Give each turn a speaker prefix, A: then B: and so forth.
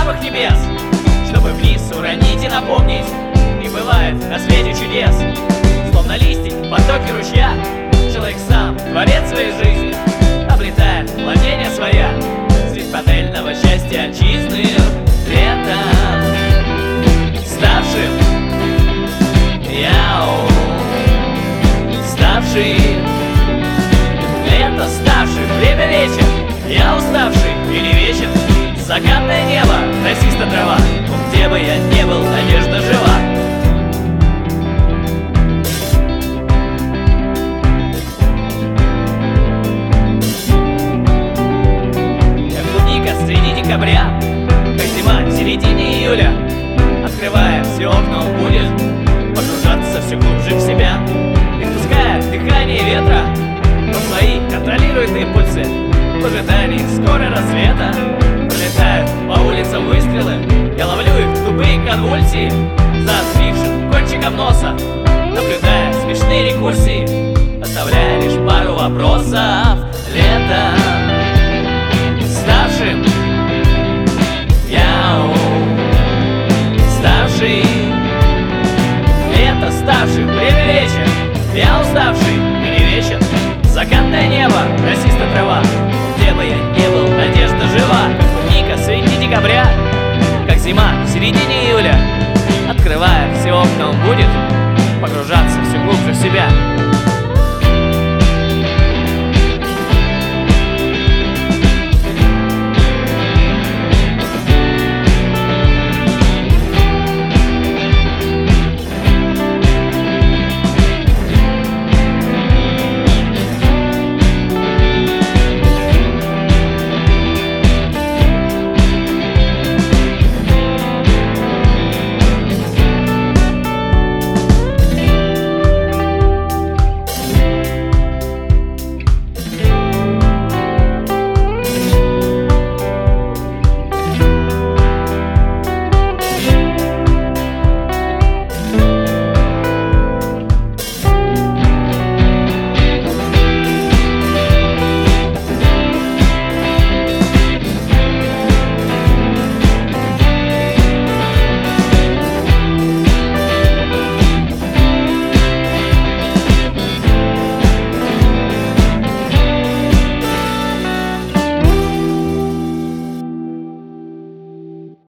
A: самых небес, чтобы вниз уронить и напомнить: не бывает на свете чудес. Словно листик в потоке ручья, человек сам творец своей жизни, облетает владения своя средь панельного счастья отчизны. Летом ставшим лето ставший, время вечер, я уставший и не вечен. Закатное небо, росиста трава, где бы я не был, надежда жива. Как клубника среди декабря, как зима в середине июля, открывая все окна, он будет погружаться все глубже в себя. И пуская дыхание ветра, он свои контролирует импульсы в ожидании скорой рассвета. Пролетают по улицам выстрелы, я ловлю их в тупые конвульсии, за отвившим кончиком носа, наблюдая смешные рекурсии, оставляя лишь пару вопросов. Летом ставшим лето ставшим, время вечер, я уставший и не вечен. Закатное небо, росиста трава, где бы я не был, надежда жива. Как клубника среди декабря, как зима в середине июля, открывая все окна, он будет погружаться все глубже в себя.